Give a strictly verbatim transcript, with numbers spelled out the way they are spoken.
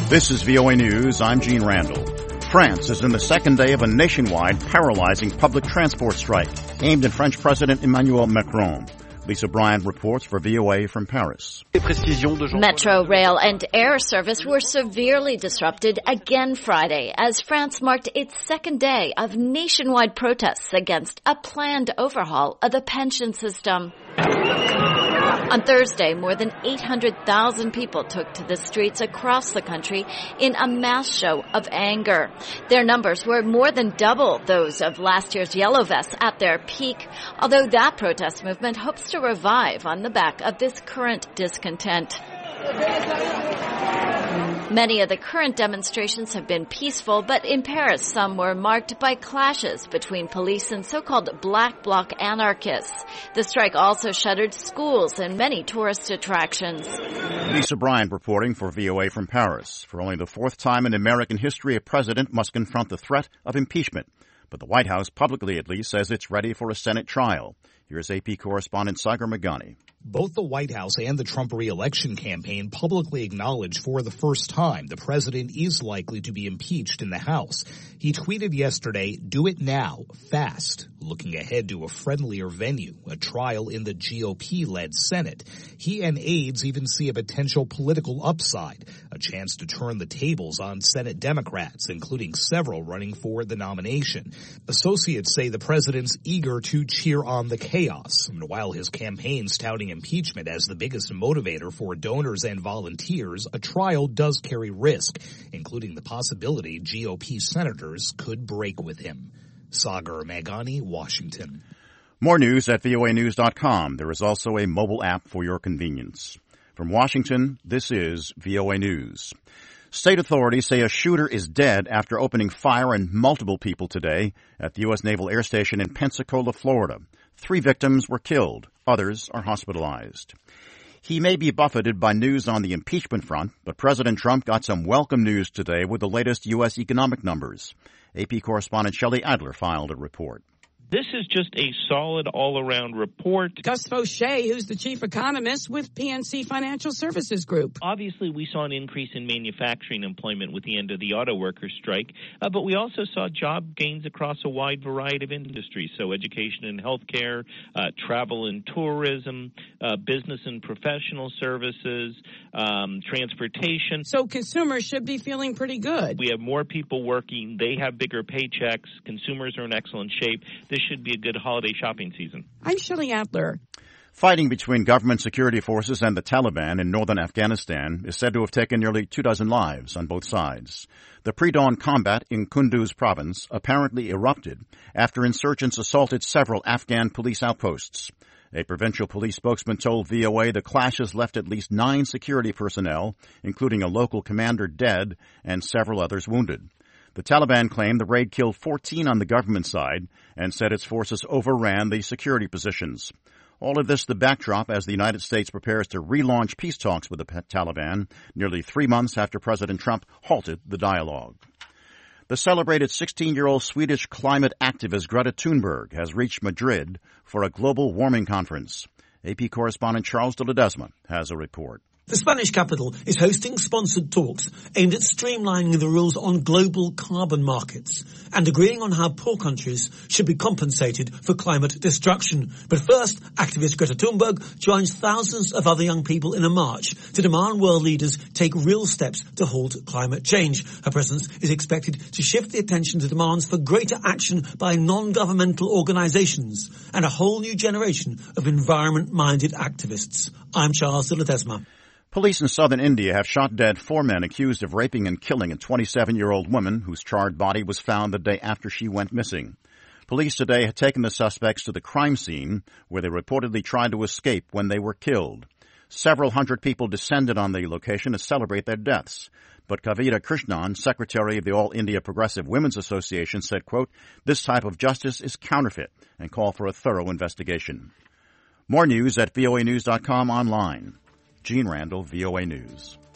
This is V O A News. I'm Gene Randall. France is in the second day of a nationwide paralyzing public transport strike aimed at French President Emmanuel Macron. Lisa Bryant reports for V O A from Paris. Metro, rail, and air service were severely disrupted again Friday as France marked its second day of nationwide protests against a planned overhaul of the pension system. On Thursday, more than eight hundred thousand people took to the streets across the country in a mass show of anger. Their numbers were more than double those of last year's Yellow Vests at their peak, although that protest movement hopes to revive on the back of this current discontent. Many of the current demonstrations have been peaceful, but in Paris some were marked by clashes between police and so-called black bloc anarchists. The strike also shuttered schools and many tourist attractions. Lisa Bryant reporting for V O A from Paris. For only the fourth time in American history, a president must confront the threat of impeachment. But the White House, publicly at least, says it's ready for a Senate trial. Here's A P correspondent Sagar Meghani. Both the White House and the Trump re-election campaign publicly acknowledged for the first time the president is likely to be impeached in the House. He tweeted yesterday, "Do it now, fast," looking ahead to a friendlier venue, a trial in the G O P-led Senate. He and aides even see a potential political upside, a chance to turn the tables on Senate Democrats, including several running for the nomination. Associates say the president's eager to cheer on the chaos, and while his campaign's touting impeachment as the biggest motivator for donors and volunteers, a trial does carry risk, including the possibility G O P senators could break with him. Sagar Meghani, Washington. More news at V O A news dot com. There is also a mobile app for your convenience. From Washington, this is V O A News. State authorities say a shooter is dead after opening fire on multiple people today at the U S Naval Air Station in Pensacola, Florida. Three victims were killed. Others are hospitalized. He may be buffeted by news on the impeachment front, but President Trump got some welcome news today with the latest U S economic numbers. A P correspondent Shelley Adler filed a report. This is just a solid all-around report. Gus Fauché, who's the chief economist with P N C Financial Services Group. Obviously, we saw an increase in manufacturing employment with the end of the auto workers' strike, uh, but we also saw job gains across a wide variety of industries, so education and healthcare, uh, travel and tourism, uh, business and professional services, um, transportation. So consumers should be feeling pretty good. We have more people working. They have bigger paychecks. Consumers are in excellent shape. This should be a good holiday shopping season. I'm Shelley Adler. Fighting between government security forces and the Taliban in northern Afghanistan is said to have taken nearly two dozen lives on both sides. The pre-dawn combat in Kunduz province apparently erupted after insurgents assaulted several Afghan police outposts. A provincial police spokesman told V O A the clashes left at least nine security personnel, including a local commander, dead and several others wounded. The Taliban claimed the raid killed fourteen on the government side and said its forces overran the security positions. All of this the backdrop as the United States prepares to relaunch peace talks with the Taliban nearly three months after President Trump halted the dialogue. The celebrated sixteen-year-old Swedish climate activist Greta Thunberg has reached Madrid for a global warming conference. A P correspondent Charles de Ledesma has a report. The Spanish capital is hosting sponsored talks aimed at streamlining the rules on global carbon markets and agreeing on how poor countries should be compensated for climate destruction. But first, activist Greta Thunberg joins thousands of other young people in a march to demand world leaders take real steps to halt climate change. Her presence is expected to shift the attention to demands for greater action by non-governmental organizations and a whole new generation of environment-minded activists. I'm Charles de Ledesma. Police in southern India have shot dead four men accused of raping and killing a twenty-seven-year-old woman whose charred body was found the day after she went missing. Police today had taken the suspects to the crime scene, where they reportedly tried to escape when they were killed. Several hundred people descended on the location to celebrate their deaths. But Kavita Krishnan, secretary of the All India Progressive Women's Association, said, quote, "This type of justice is counterfeit," and called for a thorough investigation. More news at V O A news dot com online. Gene Randall, V O A News.